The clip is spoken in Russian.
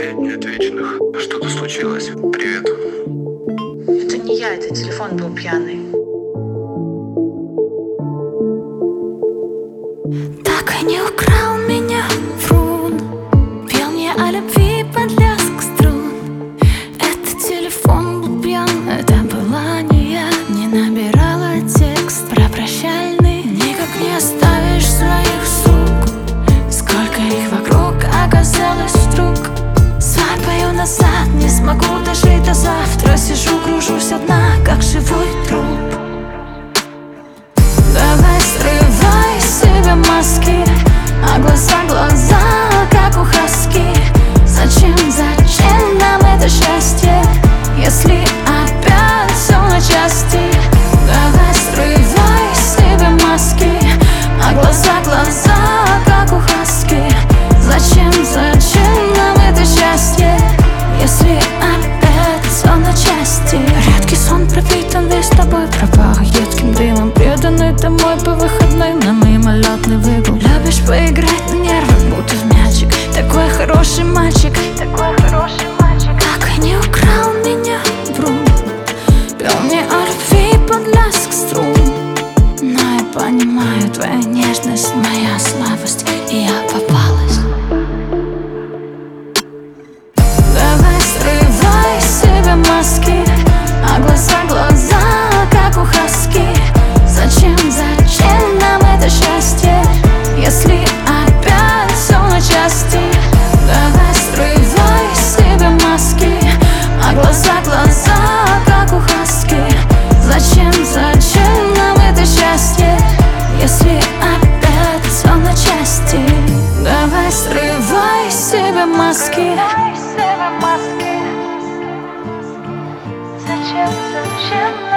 5 неотвеченных. Что-то случилось? Привет. Это не я, это телефон был пьяный. Так и не украл меня врун, пел мне о любви под лязг струн. Это телефон был пьян, это была не я. Не набирала текст про прощальный. Никак не оставишь своих сук. Сколько их вокруг оказалось вдруг. Свайпаю назад, не смогу дожить до завтра. Сижу, кружусь одна, как живой труп. Давай срывай с себя маски, а глаза, как у хаски. Зачем нам это счастье, если опять все на части? Давай срывай с себя маски, а глаза, как у хаски. Зачем нам это счастье, если опять все на части? Редкий сон пропитан весь тобой, пропах едким дымом. Преданный домой по выходным на мимолетный выгул. Любишь поиграть на нервах, будто в мячик. Такой хороший мальчик, такой хороший мальчик. Так и не украл меня врун, пел мне о любви под лязг струн. Но я понимаю, твоя нежность моя слабость, и я попалась. Давай срывай с себя маски, а глаза, как у хаски. Зачем нам это счастье, если опять все на части? Давай срывай с себя маски, а глаза, как у хаски. Зачем нам это счастье, если опять все на части? Давай срывай с себя маски. Зачем